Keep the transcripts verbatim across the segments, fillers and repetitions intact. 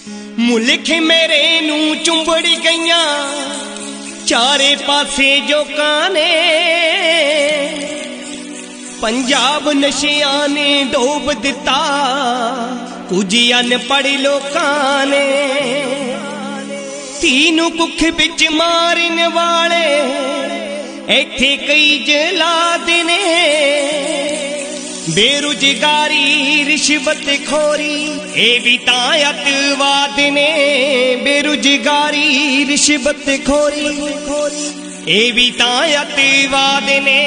मुल्क मेरे नू चुंबड़ गईयां चारे पासे जोकां ने, पंजाब नशियां ने डोब दिता कुछ अनपढ़ लोकां ने। तीनू कुख बिच मारन वाले इत्थे कई जलाद ने। बेरोजगारी रिश्वत खोरी ए भी तां अतवाद ने। बेरोजगारी रिश्वत खोरी ए भी तां अतवाद ने।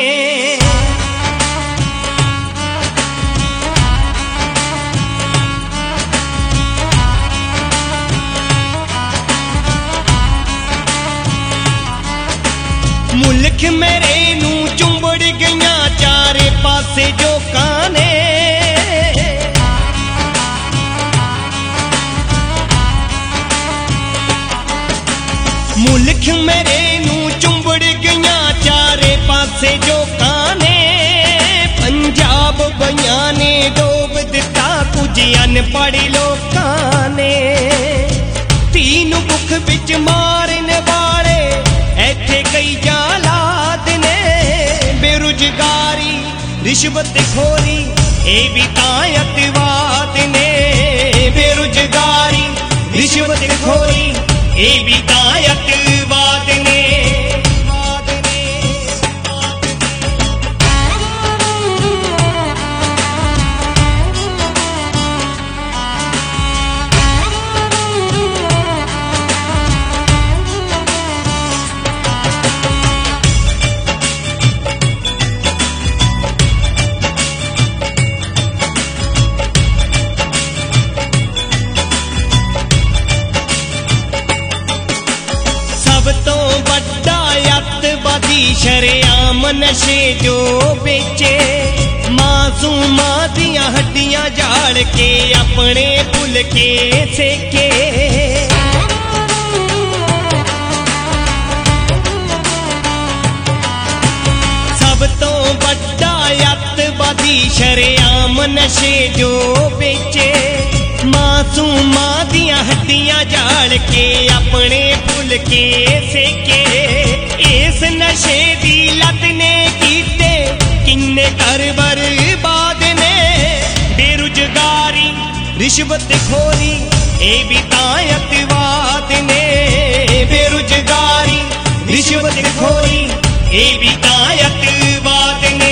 मुल्क मेरे नू चुंबड़ गईयां चारे पासे जोकां ने। मुल्क मेरे नू चुंबड़ गईयां चारे पासे जोकां ने। पंजाब बइयां ने डोब दिता कुछ अनपढ़ लोकां ने। तीन मुख बिच मारन वाले इत्थे कई जालाद ने। बेरोजगारी रिश्वत खोरी ए भी तां अतवाद ने। बेरोजगारी रिश्वत खोरी ए भी तां अतवाद ने। शरेआम नशे जो बेचे मासूमा दियां हड्डियां जाड़ के अपने भुल के सेके। सब तो बड़ा अतवादी शरेआम नशे जो बेचे मासूमा दियां हड्डियां जाड़ के अपने भुल के सेके। इस नशे दी लत ने कीते किन्ने घर बर्बाद ने। बेरोजगारी रिश्वत खोरी ए भी तां अतवाद ने। बेरोजगारी रिश्वत खोरी ए भी तां अतवाद ने।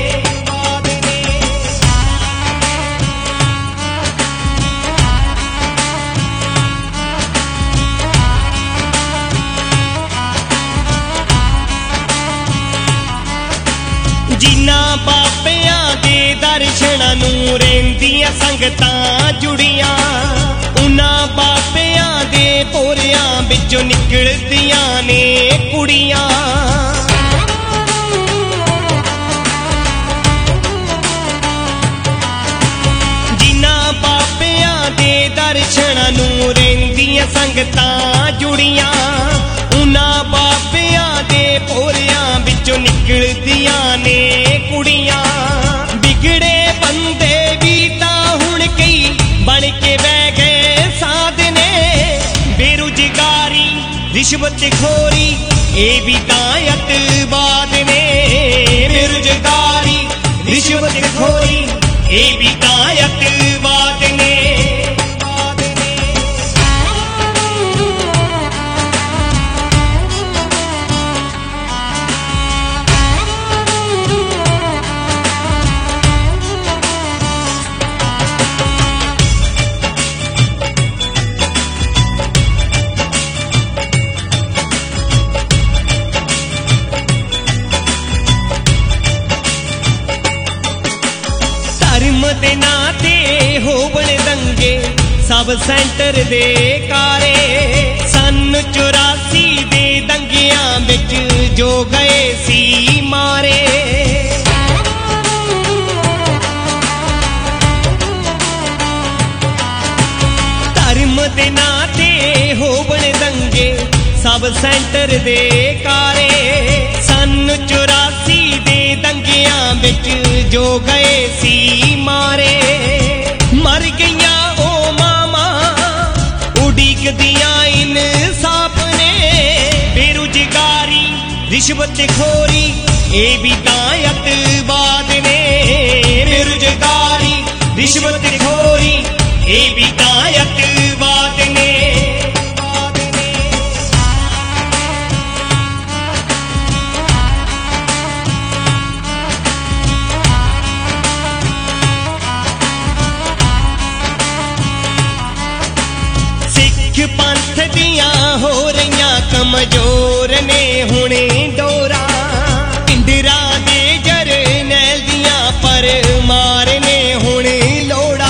जिन्ना बापियां दे दर्शनां नू रहिंदियां संगतां जुड़ियां उन्हां बापियां दे पोरियां विचों निकलदियां ने कुड़ियां। जिन्ना बापियां दे दर्शनां नू रहिंदियां संगतां जुड़ियां उन्हां बापियां दे पोरियां विचों निकलदियां ने कुड़ियां। बिगड़े बंदे भी तां हुण कई बन के बह गए साध ने। बेरोजगारी रिश्वत खोरी ए भी तां अतवाद ने। बेरोजगारी रिश्वत खोरी ए भी तां अतवाद ने। दे नाते होवण दंगे सब सेंटर दे कारे। सन चौरासी दे दंगियां विच जो गए सी मारे। धर्म दे नाते होवण दंगे सब सेंटर दे कारे। सन चौरासी दे दंगियां विच जो गए सी मारे। मर गईयां ओ मामा ਮੰਗਦੀਆਂ ਇਨਸਾਫ ਨੇ। ਬੇਰੁਜ਼ਗਾਰੀ ਰਿਸ਼ਵਤਖੋਰੀ ਇਹ ਵੀ ਤਾਂ ਅੱਤਵਾਦ ਨੇ। ਬੇਰੁਜ਼ਗਾਰੀ ਰਿਸ਼ਵਤਖੋਰੀ ਇਹ ਵੀ ਤਾਂ ਅੱਤਵਾਦ ਨੇ। ਸਿੱਖ ਪੰਥ ਦੀਆਂ ਹੋ ਰਹੀਆਂ ਕਮਜ਼ੋਰ ਨੇ ਹੁਣੇ ਡੋਰਾ। ਪਿੰਡਰਾਂ ਦੇ ਜਰਨੈਲ ਦੀਆਂ ਪਰਮਾਰ ਨੇ ਹੁਣੇ ਲੋੜਾ।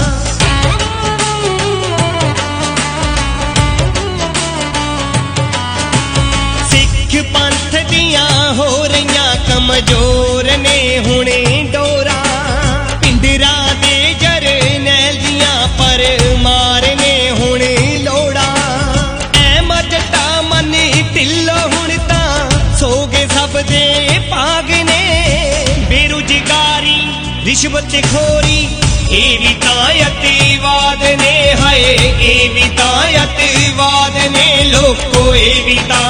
ਸਿੱਖ ਪੰਥ ਦੀਆਂ ਹੋ ਰਹੀਆਂ ਕਮਜ਼ੋਰ ਨੇ ਹੁਣੇ ਡੋਰਾ। ਪਿੰਡਰਾਂ ਦੇ ਜਰਨੈਲ ਦੀਆਂ ਪਰਮਾਰ ਨੇ ਹੁਣੇ ਲੋੜਾ। ਅਹਿਮਦ ਜੱਟਾ ਮਨ ਢਿੱਲੋਂ ਹੁਣ ਤਾਂ ਸੋਗੇ ਸਭ ਦੇ ਭਾਗ ਨੇ। ਬੇਰੁਜ਼ਗਾਰੀ ਰਿਸ਼ਵਤਖੋਰੀ ਇਹ ਵੀ ਤਾਂ ਅੱਤਵਾਦ ਨੇ। ਹਾਏ ਇਹ ਵੀ ਤਾਂ ਅੱਤਵਾਦ ਨੇ ਲੋਕੋ ਇਹ ਵੀ ਤਾਂ